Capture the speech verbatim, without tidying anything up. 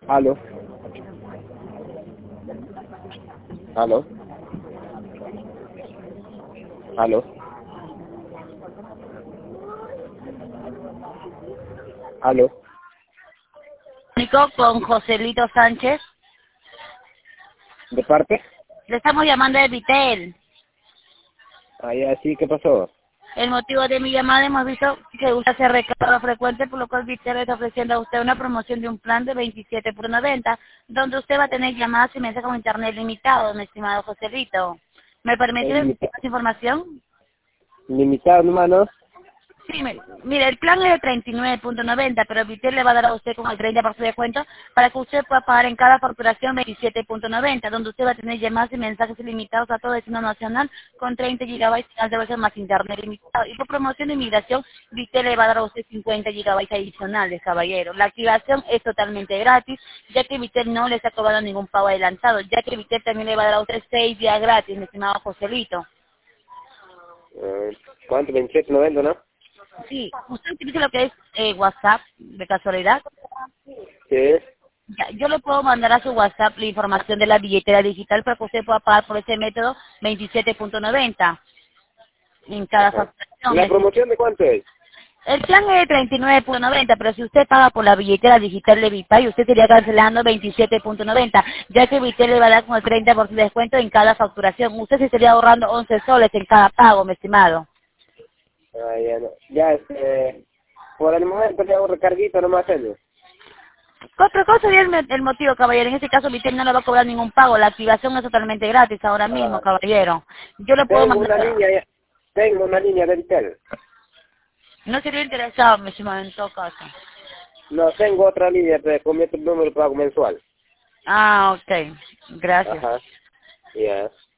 Aló. Aló. Aló. Aló. Comunicó con Joselito Sánchez. ¿De parte? Le estamos llamando de Vitel. Ah, ya, sí, ¿qué pasó? El motivo de mi llamada, hemos visto que usted hace recargo frecuente, por lo cual Vitel está ofreciendo a usted una promoción de un plan de veintisiete por noventa, donde usted va a tener llamadas y mensajes con internet limitado, mi estimado Joselito. ¿Me permite Es ver limita- más información? limitado, hermano. Sí, me- mire, el plan es de treinta y nueve punto noventa, pero Vitel le va a dar a usted con el treinta por ciento de descuento para que usted pueda pagar en cada facturación veintisiete punto noventa, donde usted va a tener llamadas y mensajes ilimitados a todo destino nacional con treinta gigabytes de versión más internet limitado. Y por promoción de inmigración, Vitel le va a dar a usted cincuenta gigabytes adicionales, caballero. La activación es totalmente gratis, ya que Vitel no le está cobrando ningún pago adelantado, ya que Vitel también le va a dar a usted seis días gratis, mi estimado Joselito. Eh, ¿Cuánto? veintisiete noventa, ¿no? Sí, ¿usted utiliza lo que es eh, WhatsApp, de casualidad? Sí. Ya, yo le puedo mandar a su WhatsApp la información de la billetera digital para que usted pueda pagar por ese método veintisiete punto noventa en cada Ajá. ¿La facturación. promoción de cuánto es? El plan es de treinta y nueve punto noventa, pero si usted paga por la billetera digital de Vipay, usted estaría cancelando veintisiete punto noventa, ya que Vitel le va a dar con el treinta por ciento de descuento en cada facturación. Usted se estaría ahorrando once soles en cada pago, mi estimado. Ah, ya, no. Ya, este... Por el momento le hago recarguito nomás, ¿no? Otra cosa sería el, me- el motivo, caballero. En este caso, Vitel no le va a cobrar ningún pago. La activación es totalmente gratis ahora mismo, Ah, caballero. Yo le puedo tengo una mandar... línea ya. Tengo una línea de Vitel. No sería interesado, mi estimado, en todo caso. No, tengo otra línea, pero con mi número de pago mensual. Ah, ok. Gracias. Ajá. Ya.